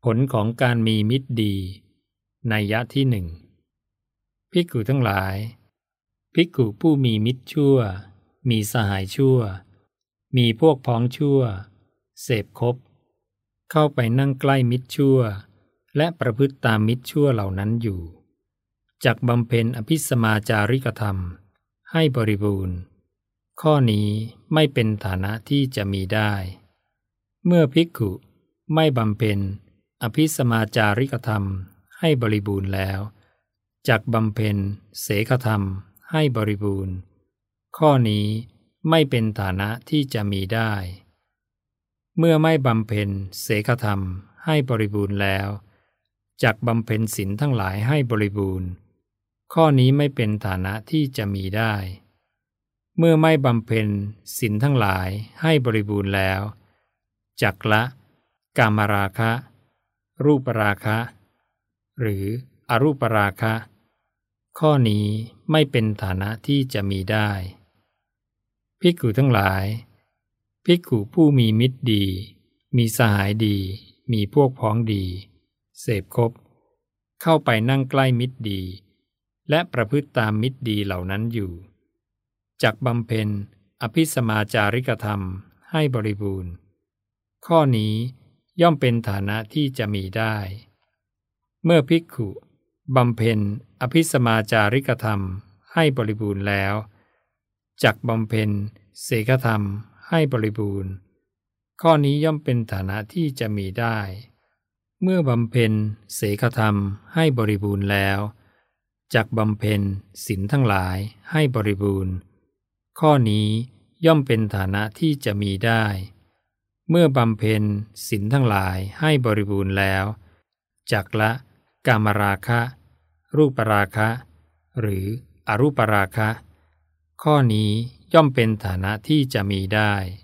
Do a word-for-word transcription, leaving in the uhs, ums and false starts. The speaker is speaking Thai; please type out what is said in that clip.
ผลของการมีมิตรดีนัยยะที่หนึ่งภิกขุทั้งหลายภิกขุผู้มีมิตรชั่วมีสหายชั่วมีพวกพ้องชั่วเสพคบเข้าไปนั่งใกล้มิตรชั่วและประพฤติตามมิตรชั่วเหล่านั้นอยู่จักบำเพ็ญอภิสมาจาริกธรรมให้บริบูรณ์ข้อนี้ไม่เป็นฐานะที่จะมีได้เมื่อภิกขุไม่บำเพ็ญอภิสมาจาริกธรรมให้บริบูรณ์แล้วจักบำเพ็ญเสขธรรมให้บริบูรณ์ข้อนี้ไม่เป็นฐานะที่จะมีได้เมื่อไม่บำเพ็ญเสขธรรมให้บริบูรณ์แล้วจักบำเพ็ญศีลทั้งหลายให้บริบูรณ์ข้อนี้ไม่เป็นฐานะที่จะมีได้เมื่อไม่บำเพ็ญศีลทั้งหลายให้บริบูรณ์แล้วจักละกามราคะรูปราคะหรืออรูปราคะข้อนี้ไม่เป็นฐานะที่จะมีได้ภิกขุทั้งหลายภิกขุผู้มีมิตรดีมีสหายดีมีพวกพ้องดีเสพคบเข้าไปนั่งใกล้มิตรดีและประพฤติตามมิตรดีเหล่านั้นอยู่จักบำเพ็ญอภิสมาจาริกธรรมให้บริบูรณ์ข้อนี้ย่อมเป็นฐานะที่จะมีได้เมื่อภิกขุบำเพ็ญอภิสมาจาริกธรรมให้บริบูรณ์แล้วจักบำเพ็ญเสขธรรมให้บริบูรณ์ข้อนี้ย่อมเป็นฐานะที่จะมีได้เมื่อบำเพ็ญเสขธรรมให้บริบูรณ์แล้วจักบำเพ็ญศีลทั้งหลายให้บริบูรณ์ข้อนี้ย่อมเป็นฐานะที่จะมีได้เมื่อบำเพ็ญศีลทั้งหลายให้บริบูรณ์แล้วจักละกามราคะรูปราคะหรืออรูปราคะข้อนี้ย่อมเป็นฐานะที่จะมีได้